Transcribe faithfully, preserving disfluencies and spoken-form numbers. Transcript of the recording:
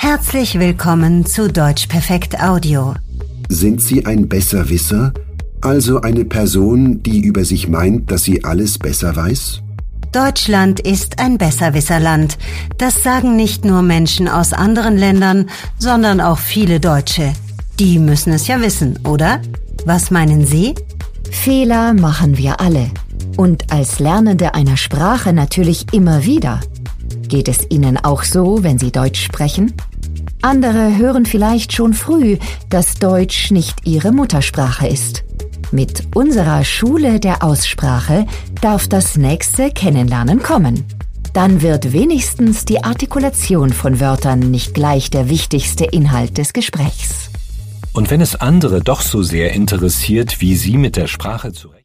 Herzlich willkommen zu Deutsch Perfekt Audio. Sind Sie ein Besserwisser, also eine Person, die über sich meint, dass sie alles besser weiß? Deutschland ist ein Besserwisserland. Das sagen nicht nur Menschen aus anderen Ländern, sondern auch viele Deutsche. Die müssen es ja wissen, oder? Was meinen Sie? Fehler machen wir alle. Und als Lernende einer Sprache natürlich immer wieder. Geht es Ihnen auch so, wenn Sie Deutsch sprechen? Andere hören vielleicht schon früh, dass Deutsch nicht ihre Muttersprache ist. Mit unserer Schule der Aussprache darf das nächste Kennenlernen kommen. Dann wird wenigstens die Artikulation von Wörtern nicht gleich der wichtigste Inhalt des Gesprächs. Und wenn es andere doch so sehr interessiert, wie Sie mit der Sprache zurecht